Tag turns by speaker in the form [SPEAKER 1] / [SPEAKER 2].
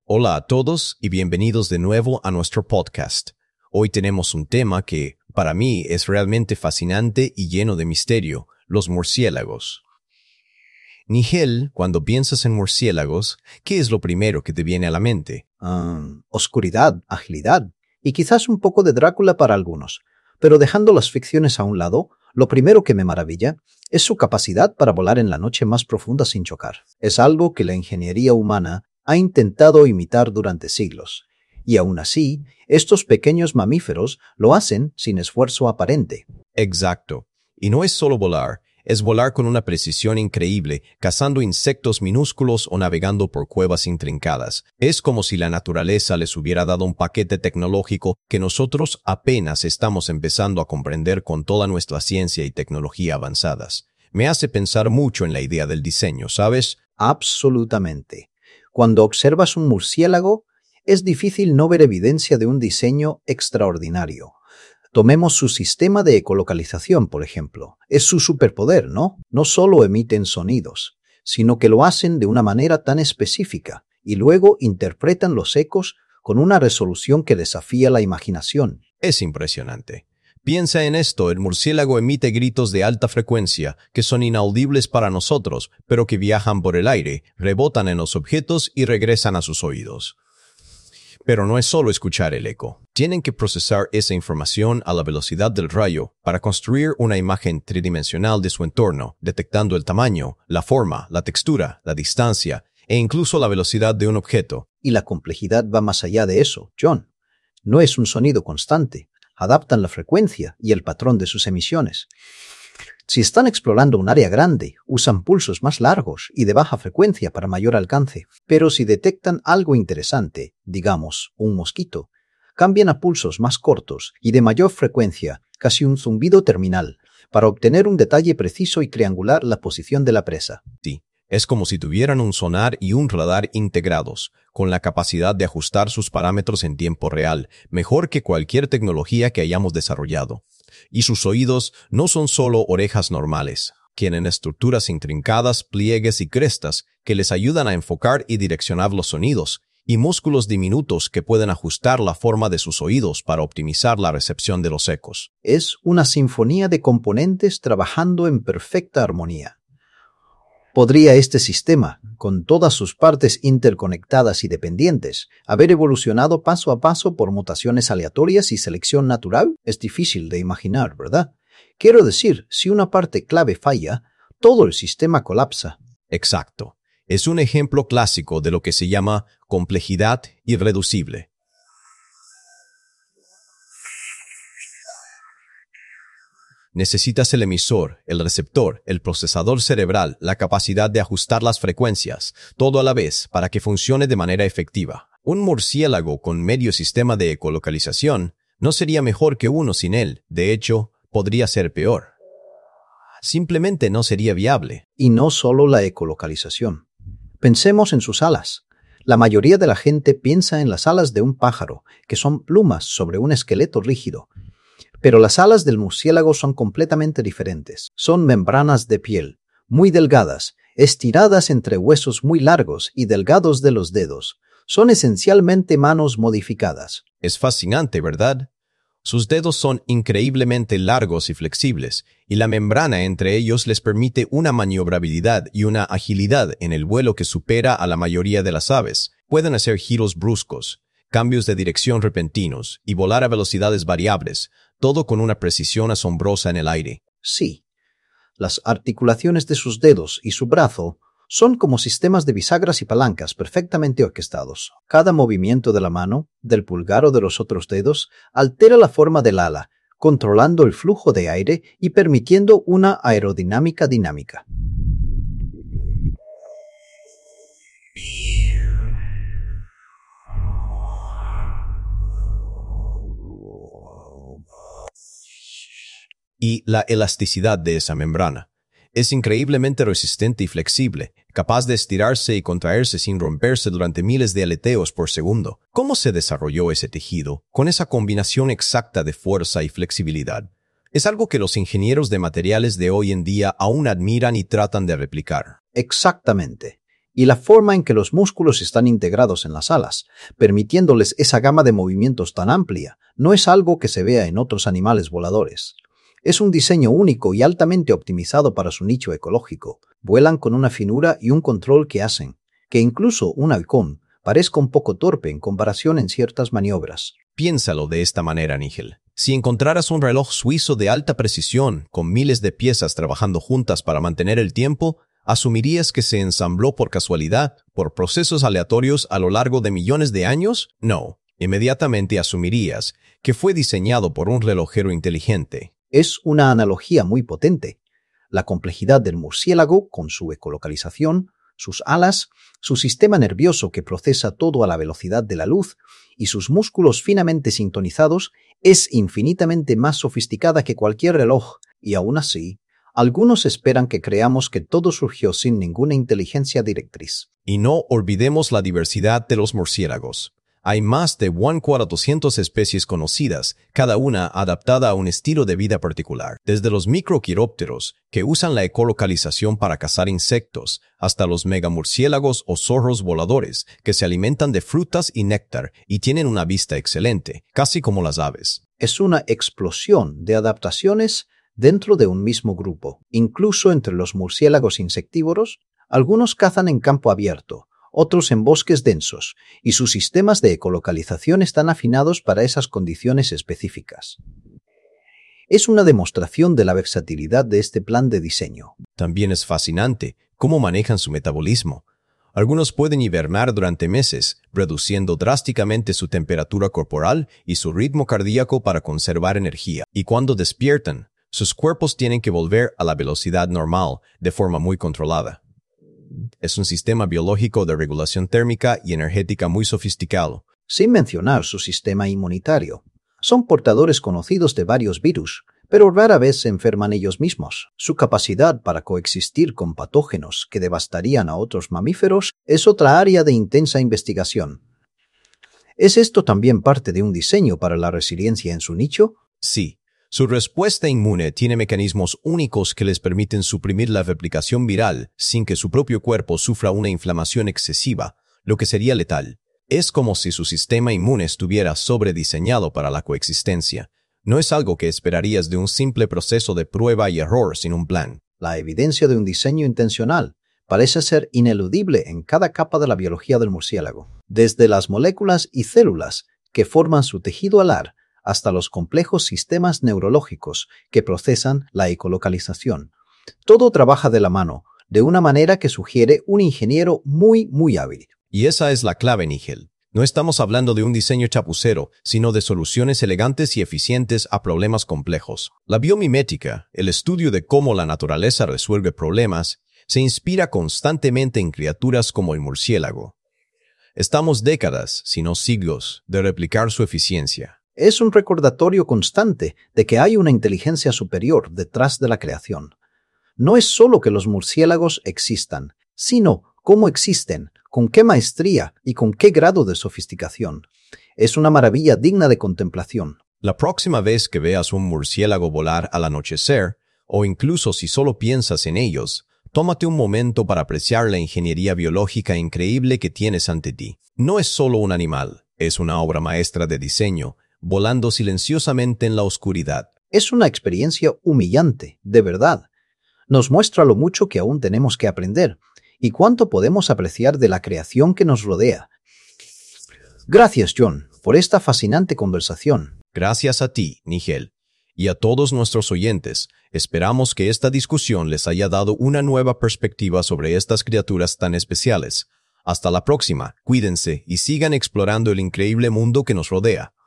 [SPEAKER 1] Hola a todos y bienvenidos de nuevo a nuestro podcast. Hoy tenemos un tema que, para mí, es realmente fascinante y lleno de misterio: los murciélagos. Nigel, cuando piensas en murciélagos, ¿qué es lo primero que te viene a la mente?
[SPEAKER 2] Oscuridad, agilidad y quizás un poco de Drácula para algunos. Pero dejando las ficciones a un lado, lo primero que me maravilla es su capacidad para volar en la noche más profunda sin chocar. Es algo que la ingeniería humana ha intentado imitar durante siglos. Y aún así, estos pequeños mamíferos lo hacen sin esfuerzo aparente.
[SPEAKER 1] Exacto. Y no es solo volar, es volar con una precisión increíble, cazando insectos minúsculos o navegando por cuevas intrincadas. Es como si la naturaleza les hubiera dado un paquete tecnológico que nosotros apenas estamos empezando a comprender con toda nuestra ciencia y tecnología avanzadas. Me hace pensar mucho en la idea del diseño, ¿sabes?
[SPEAKER 2] Absolutamente. Cuando observas un murciélago, es difícil no ver evidencia de un diseño extraordinario. Tomemos su sistema de ecolocalización, por ejemplo. Es su superpoder, ¿no? No solo emiten sonidos, sino que lo hacen de una manera tan específica y luego interpretan los ecos con una resolución que desafía la imaginación.
[SPEAKER 1] Es impresionante. Piensa en esto: el murciélago emite gritos de alta frecuencia que son inaudibles para nosotros, pero que viajan por el aire, rebotan en los objetos y regresan a sus oídos. Pero no es solo escuchar el eco. Tienen que procesar esa información a la velocidad del rayo para construir una imagen tridimensional de su entorno, detectando el tamaño, la forma, la textura, la distancia e incluso la velocidad de un objeto.
[SPEAKER 2] Y la complejidad va más allá de eso, John. No es un sonido constante. Adaptan la frecuencia y el patrón de sus emisiones. Si están explorando un área grande, usan pulsos más largos y de baja frecuencia para mayor alcance. Pero si detectan algo interesante, digamos, un mosquito, cambian a pulsos más cortos y de mayor frecuencia, casi un zumbido terminal, para obtener un detalle preciso y triangular la posición de la presa.
[SPEAKER 1] Sí, es como si tuvieran un sonar y un radar integrados, con la capacidad de ajustar sus parámetros en tiempo real, mejor que cualquier tecnología que hayamos desarrollado. Y sus oídos no son solo orejas normales. Tienen estructuras intrincadas, pliegues y crestas que les ayudan a enfocar y direccionar los sonidos, y músculos diminutos que pueden ajustar la forma de sus oídos para optimizar la recepción de los ecos.
[SPEAKER 2] Es una sinfonía de componentes trabajando en perfecta armonía. ¿Podría este sistema, con todas sus partes interconectadas y dependientes, haber evolucionado paso a paso por mutaciones aleatorias y selección natural? Es difícil de imaginar, ¿verdad? Quiero decir, si una parte clave falla, todo el sistema colapsa.
[SPEAKER 1] Exacto. Es un ejemplo clásico de lo que se llama complejidad irreducible. Necesitas el emisor, el receptor, el procesador cerebral, la capacidad de ajustar las frecuencias, todo a la vez para que funcione de manera efectiva. Un murciélago con medio sistema de ecolocalización no sería mejor que uno sin él. De hecho, podría ser peor. Simplemente no sería viable.
[SPEAKER 2] Y no solo la ecolocalización. Pensemos en sus alas. La mayoría de la gente piensa en las alas de un pájaro, que son plumas sobre un esqueleto rígido. Pero las alas del murciélago son completamente diferentes. Son membranas de piel, muy delgadas, estiradas entre huesos muy largos y delgados de los dedos. Son esencialmente manos modificadas.
[SPEAKER 1] Es fascinante, ¿verdad? Sus dedos son increíblemente largos y flexibles, y la membrana entre ellos les permite una maniobrabilidad y una agilidad en el vuelo que supera a la mayoría de las aves. Pueden hacer giros bruscos, cambios de dirección repentinos y volar a velocidades variables, todo con una precisión asombrosa en el aire.
[SPEAKER 2] Sí, las articulaciones de sus dedos y su brazo son como sistemas de bisagras y palancas perfectamente orquestados. Cada movimiento de la mano, del pulgar o de los otros dedos altera la forma del ala, controlando el flujo de aire y permitiendo una aerodinámica dinámica.
[SPEAKER 1] Y la elasticidad de esa membrana. Es increíblemente resistente y flexible, capaz de estirarse y contraerse sin romperse durante miles de aleteos por segundo. ¿Cómo se desarrolló ese tejido con esa combinación exacta de fuerza y flexibilidad? Es algo que los ingenieros de materiales de hoy en día aún admiran y tratan de replicar.
[SPEAKER 2] Exactamente. y la forma en que los músculos están integrados en las alas, permitiéndoles esa gama de movimientos tan amplia, no es algo que se vea en otros animales voladores. Es un diseño único y altamente optimizado para su nicho ecológico. Vuelan con una finura y un control que hacen que incluso un halcón parezca un poco torpe en comparación en ciertas maniobras.
[SPEAKER 1] Piénsalo de esta manera, Nigel. Si encontraras un reloj suizo de alta precisión, con miles de piezas trabajando juntas para mantener el tiempo, ¿asumirías que se ensambló por casualidad, por procesos aleatorios a lo largo de millones de años? No. Inmediatamente asumirías que fue diseñado por un relojero inteligente.
[SPEAKER 2] Es una analogía muy potente. La complejidad del murciélago, con su ecolocalización, sus alas, su sistema nervioso que procesa todo a la velocidad de la luz y sus músculos finamente sintonizados, es infinitamente más sofisticada que cualquier reloj, y aún así, algunos esperan que creamos que todo surgió sin ninguna inteligencia directriz.
[SPEAKER 1] Y no olvidemos la diversidad de los murciélagos. Hay más de 1.400 especies conocidas, cada una adaptada a un estilo de vida particular. Desde los microquirópteros, que usan la ecolocalización para cazar insectos, hasta los megamurciélagos o zorros voladores, que se alimentan de frutas y néctar y tienen una vista excelente, casi como las aves.
[SPEAKER 2] Es una explosión de adaptaciones dentro de un mismo grupo. Incluso entre los murciélagos insectívoros, algunos cazan en campo abierto, otros en bosques densos, y sus sistemas de ecolocalización están afinados para esas condiciones específicas. Es una demostración de la versatilidad de este plan de diseño.
[SPEAKER 1] También es fascinante cómo manejan su metabolismo. Algunos pueden hibernar durante meses, reduciendo drásticamente su temperatura corporal y su ritmo cardíaco para conservar energía. Y cuando despiertan, sus cuerpos tienen que volver a la velocidad normal, de forma muy controlada. Es un sistema biológico de regulación térmica y energética muy sofisticado.
[SPEAKER 2] Sin mencionar su sistema inmunitario. Son portadores conocidos de varios virus, pero rara vez se enferman ellos mismos. Su capacidad para coexistir con patógenos que devastarían a otros mamíferos es otra área de intensa investigación. ¿Es esto también parte de un diseño para la resiliencia en su nicho?
[SPEAKER 1] Sí. Su respuesta inmune tiene mecanismos únicos que les permiten suprimir la replicación viral sin que su propio cuerpo sufra una inflamación excesiva, lo que sería letal. Es como si su sistema inmune estuviera sobrediseñado para la coexistencia. No es algo que esperarías de un simple proceso de prueba y error sin un plan.
[SPEAKER 2] La evidencia de un diseño intencional parece ser ineludible en cada capa de la biología del murciélago, desde las moléculas y células que forman su tejido alar hasta los complejos sistemas neurológicos que procesan la ecolocalización. Todo trabaja de la mano, de una manera que sugiere un ingeniero muy hábil.
[SPEAKER 1] Y esa es la clave, Nigel. No estamos hablando de un diseño chapucero, sino de soluciones elegantes y eficientes a problemas complejos. La biomimética, el estudio de cómo la naturaleza resuelve problemas, se inspira constantemente en criaturas como el murciélago. Estamos décadas, si no siglos, de replicar su eficiencia.
[SPEAKER 2] Es un recordatorio constante de que hay una inteligencia superior detrás de la creación. No es solo que los murciélagos existan, sino cómo existen, con qué maestría y con qué grado de sofisticación. Es una maravilla digna de contemplación.
[SPEAKER 1] La próxima vez que veas un murciélago volar al anochecer, o incluso si solo piensas en ellos, tómate un momento para apreciar la ingeniería biológica increíble que tienes ante ti. No es solo un animal, es una obra maestra de diseño, volando silenciosamente en la oscuridad.
[SPEAKER 2] Es una experiencia humillante, de verdad. Nos muestra lo mucho que aún tenemos que aprender y cuánto podemos apreciar de la creación que nos rodea. Gracias, John, por esta fascinante conversación.
[SPEAKER 1] Gracias a ti, Nigel, y a todos nuestros oyentes. Esperamos que esta discusión les haya dado una nueva perspectiva sobre estas criaturas tan especiales. Hasta la próxima, cuídense y sigan explorando el increíble mundo que nos rodea.